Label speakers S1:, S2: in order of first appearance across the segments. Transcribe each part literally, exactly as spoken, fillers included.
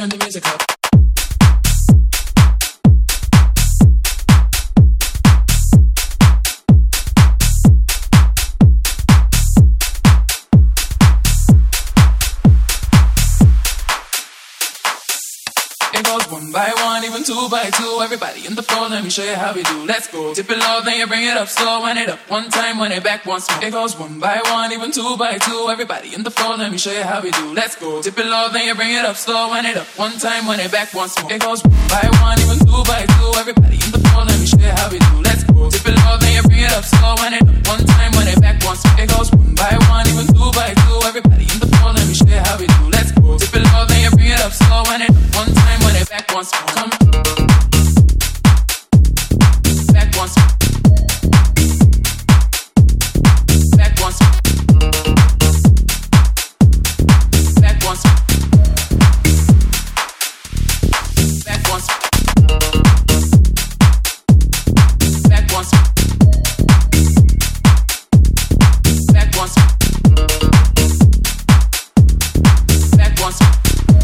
S1: turn the music up. It goes one by one, even two by two. Everybody in the floor, let me show you how we do. Let's go. Dip it low, then you bring it up slow. Wind it up one time, wind it back once more. It goes one by one, even two by two. Everybody in the floor, let me show you how we do. Let's go. Dip it low, then you bring it up slow. Wind it up one time, wind it back once more. It goes one by one, even two by two. Everybody in the floor, let me show you how we do. Let's go. Dip it low, then you bring it up slow. Wind it up one time, wind it back once more. It goes one by one, even two by two. Everybody in the floor, let me show you how we do. Let's go. Dip it low, then you bring it up slow. Wind it up one time, wind it back once more. Come back once more. Back once more. Back once more. Back once more. Back once more. Back once more. Back once more.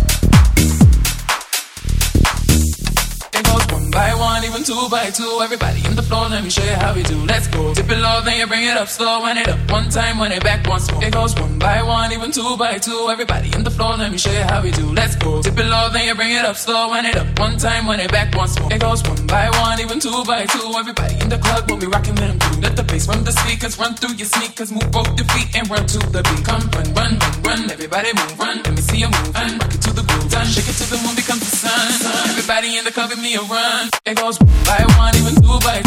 S1: By one, even two by two. Everybody in the floor, let me show you how we do. Let's go. Dip it low, then you bring it up slow. Wind it up one time, wind it back once more. It goes one by one, even two by two. Everybody in the floor, let me show you how we do. Let's go. Dip it low, then you bring it up slow. Wind it up one time, wind it back once more. It goes one by one, even two by two. Everybody in the club will be rocking, let them do. Let the bass from the speakers run through your sneakers. Move both your feet and run to the beat. Come run, run, run, run. Everybody move, run. Let me see you move. And rock it to the groove. Done. Shake it till the moon becomes the sun. Everybody in the club, give me a run. It goes one by one, even two by